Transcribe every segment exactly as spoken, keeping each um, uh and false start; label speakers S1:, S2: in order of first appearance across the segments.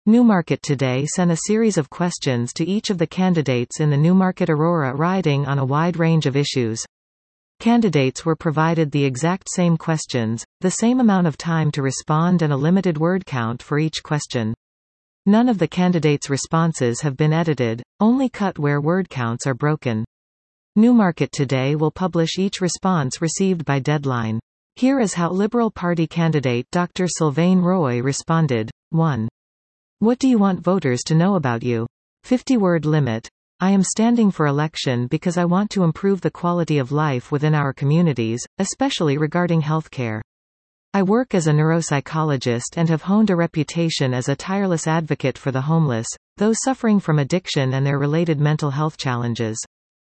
S1: Newmarket Today sent a series of questions to each of the candidates in the Newmarket Aurora riding on a wide range of issues. Candidates were provided the exact same questions, the same amount of time to respond and a limited word count for each question. None of the candidates' responses have been edited, only cut where word counts are broken. Newmarket Today will publish each response received by deadline. Here is how Liberal Party candidate Doctor Sylvain Roy responded. one. What do you want voters to know about you? fifty word limit. I am standing for election because I want to improve the quality of life within our communities, especially regarding healthcare. I work as a neuropsychologist and have honed a reputation as a tireless advocate for the homeless, those suffering from addiction and their related mental health challenges.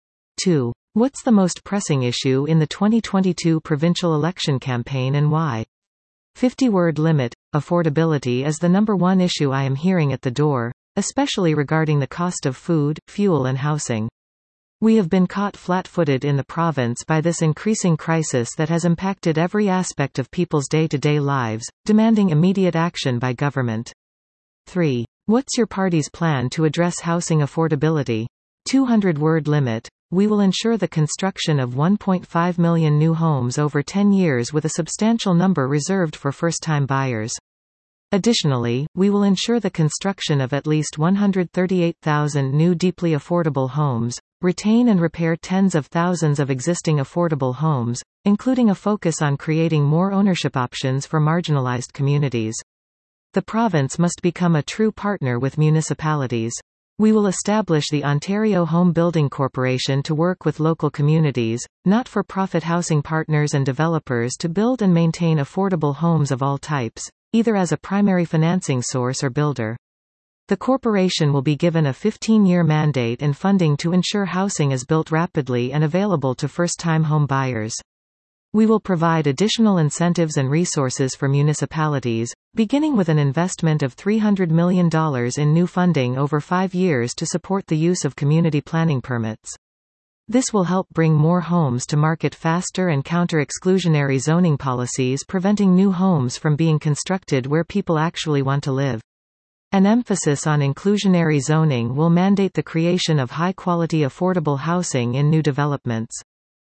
S1: two. What's the most pressing issue in the twenty twenty-two provincial election campaign and why? fifty word limit. Affordability is the number one issue I am hearing at the door, especially regarding the cost of food, fuel and housing. We have been caught flat-footed in the province by this increasing crisis that has impacted every aspect of people's day-to-day lives, demanding immediate action by government. three. What's your party's plan to address housing affordability? two hundred word limit. We will ensure the construction of one point five million new homes over ten years with a substantial number reserved for first-time buyers. Additionally, we will ensure the construction of at least one hundred thirty-eight thousand new deeply affordable homes, retain and repair tens of thousands of existing affordable homes, including a focus on creating more ownership options for marginalized communities. The province must become a true partner with municipalities. We will establish the Ontario Home Building Corporation to work with local communities, not-for-profit housing partners and developers to build and maintain affordable homes of all types, either as a primary financing source or builder. The corporation will be given a fifteen year mandate and funding to ensure housing is built rapidly and available to first-time home buyers. We will provide additional incentives and resources for municipalities, beginning with an investment of three hundred million dollars in new funding over five years to support the use of community planning permits. This will help bring more homes to market faster and counter exclusionary zoning policies preventing new homes from being constructed where people actually want to live. An emphasis on inclusionary zoning will mandate the creation of high-quality affordable housing in new developments.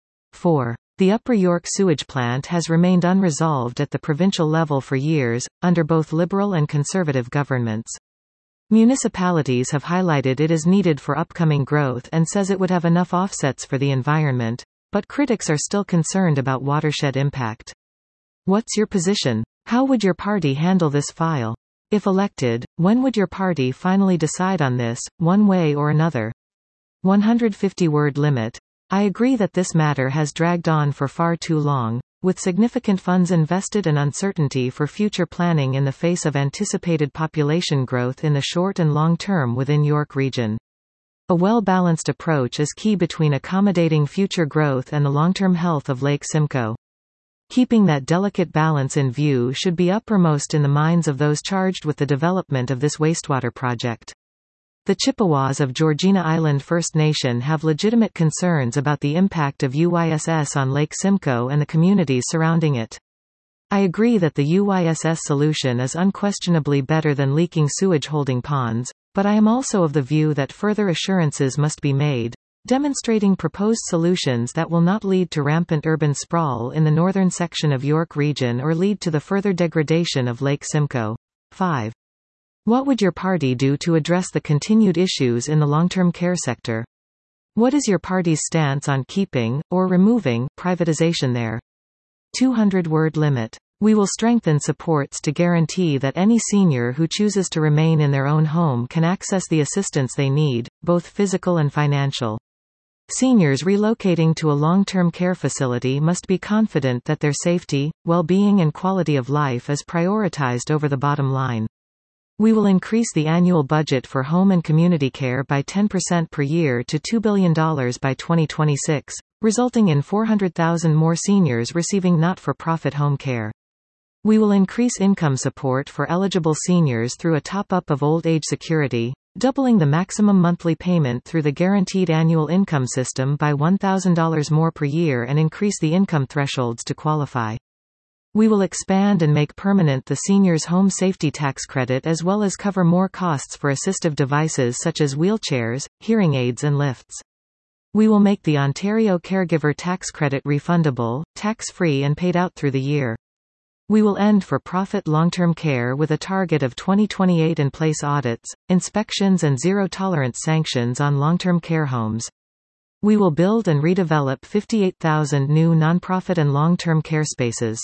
S1: four. The Upper York sewage plant has remained unresolved at the provincial level for years, under both Liberal and Conservative governments. Municipalities have highlighted it is needed for upcoming growth and says it would have enough offsets for the environment, but critics are still concerned about watershed impact. What's your position? How would your party handle this file? If elected, when would your party finally decide on this, one way or another? one hundred fifty word limit. I agree that this matter has dragged on for far too long, with significant funds invested and uncertainty for future planning in the face of anticipated population growth in the short and long term within York Region. A well-balanced approach is key between accommodating future growth and the long-term health of Lake Simcoe. Keeping that delicate balance in view should be uppermost in the minds of those charged with the development of this wastewater project. The Chippewas of Georgina Island First Nation have legitimate concerns about the impact of U Y S S on Lake Simcoe and the communities surrounding it. I agree that the U Y S S solution is unquestionably better than leaking sewage holding ponds, but I am also of the view that further assurances must be made, demonstrating proposed solutions that will not lead to rampant urban sprawl in the northern section of York Region or lead to the further degradation of Lake Simcoe. five. What would your party do to address the continued issues in the long-term care sector? What is your party's stance on keeping, or removing, privatization there? two hundred word limit. We will strengthen supports to guarantee that any senior who chooses to remain in their own home can access the assistance they need, both physical and financial. Seniors relocating to a long-term care facility must be confident that their safety, well-being and quality of life is prioritized over the bottom line. We will increase the annual budget for home and community care by ten percent per year to two billion dollars by twenty twenty-six, resulting in four hundred thousand more seniors receiving not-for-profit home care. We will increase income support for eligible seniors through a top-up of old age security, doubling the maximum monthly payment through the Guaranteed Annual Income System by one thousand dollars more per year and increase the income thresholds to qualify. We will expand and make permanent the Seniors' Home Safety Tax Credit as well as cover more costs for assistive devices such as wheelchairs, hearing aids and lifts. We will make the Ontario Caregiver Tax Credit refundable, tax-free and paid out through the year. We will end for-profit long-term care with a target of twenty twenty-eight and place audits, inspections and zero-tolerance sanctions on long-term care homes. We will build and redevelop fifty-eight thousand new nonprofit and long-term care spaces.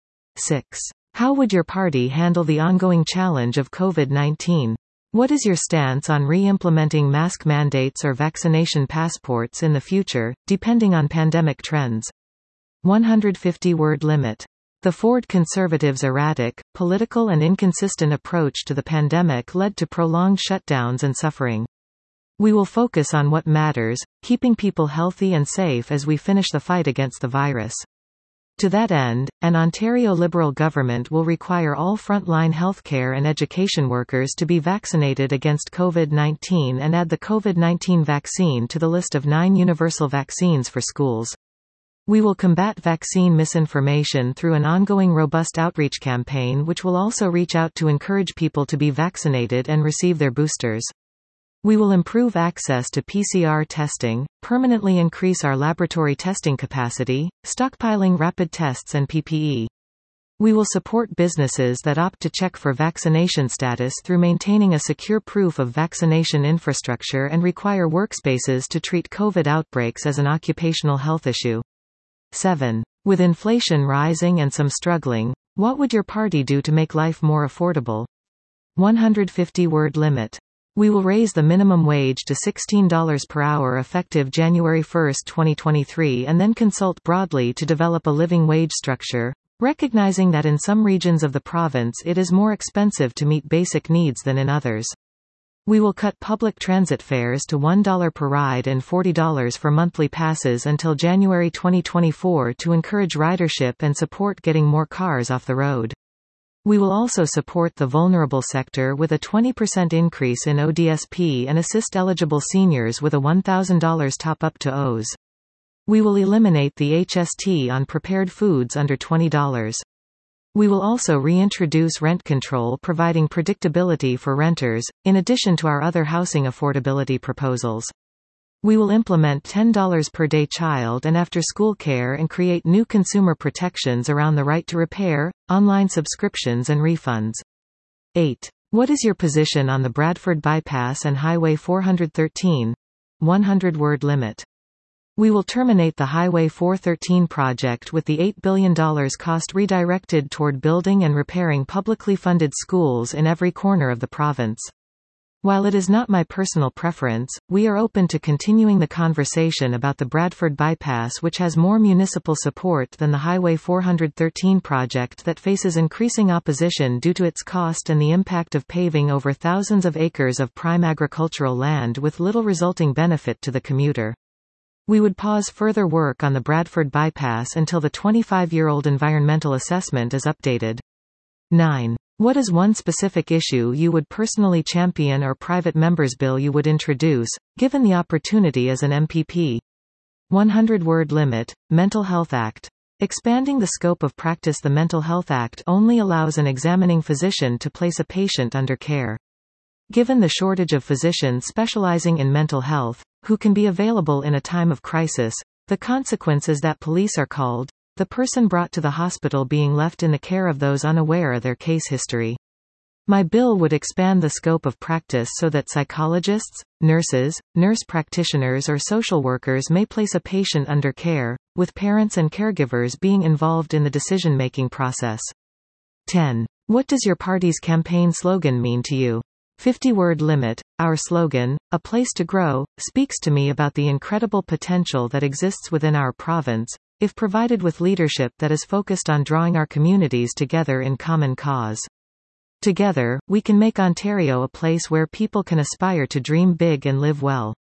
S1: six. How would your party handle the ongoing challenge of COVID nineteen? What is your stance on re-implementing mask mandates or vaccination passports in the future, depending on pandemic trends? one hundred fifty word limit. The Ford Conservatives' erratic, political and inconsistent approach to the pandemic led to prolonged shutdowns and suffering. We will focus on what matters, keeping people healthy and safe as we finish the fight against the virus. To that end, an Ontario Liberal government will require all frontline healthcare and education workers to be vaccinated against COVID nineteen and add the COVID nineteen vaccine to the list of nine universal vaccines for schools. We will combat vaccine misinformation through an ongoing robust outreach campaign which will also reach out to encourage people to be vaccinated and receive their boosters. We will improve access to P C R testing, permanently increase our laboratory testing capacity, stockpiling rapid tests and P P E. We will support businesses that opt to check for vaccination status through maintaining a secure proof of vaccination infrastructure and require workspaces to treat COVID outbreaks as an occupational health issue. seven. With inflation rising and some struggling, what would your party do to make life more affordable? one hundred fifty word limit. We will raise the minimum wage to sixteen dollars per hour effective January first twenty twenty-three and then consult broadly to develop a living wage structure, recognizing that in some regions of the province it is more expensive to meet basic needs than in others. We will cut public transit fares to one dollar per ride and forty dollars for monthly passes until January twenty twenty-four to encourage ridership and support getting more cars off the road. We will also support the vulnerable sector with a twenty percent increase in O D S P and assist eligible seniors with a one thousand dollars top-up to O S. We will eliminate the H S T on prepared foods under twenty dollars. We will also reintroduce rent control, providing predictability for renters, in addition to our other housing affordability proposals. We will implement ten dollars per day child and after-school care and create new consumer protections around the right to repair, online subscriptions and refunds. eight. What is your position on the Bradford Bypass and Highway four thirteen? one hundred word limit. We will terminate the Highway four thirteen project with the eight billion dollars cost redirected toward building and repairing publicly funded schools in every corner of the province. While it is not my personal preference, we are open to continuing the conversation about the Bradford Bypass, which has more municipal support than the Highway four thirteen project that faces increasing opposition due to its cost and the impact of paving over thousands of acres of prime agricultural land with little resulting benefit to the commuter. We would pause further work on the Bradford Bypass until the twenty-five-year-old environmental assessment is updated. nine. What is one specific issue you would personally champion or private members bill you would introduce, given the opportunity as an M P P? one hundred word limit. Mental Health Act. Expanding the scope of practice. The Mental Health Act only allows an examining physician to place a patient under care. Given the shortage of physicians specializing in mental health, who can be available in a time of crisis, the consequence is that police are called, the person brought to the hospital being left in the care of those unaware of their case history. My bill would expand the scope of practice so that psychologists, nurses, nurse practitioners or social workers may place a patient under care, with parents and caregivers being involved in the decision-making process. ten. What does your party's campaign slogan mean to you? fifty word limit. Our slogan, "A Place to Grow," speaks to me about the incredible potential that exists within our province, if provided with leadership that is focused on drawing our communities together in common cause. Together, we can make Ontario a place where people can aspire to dream big and live well.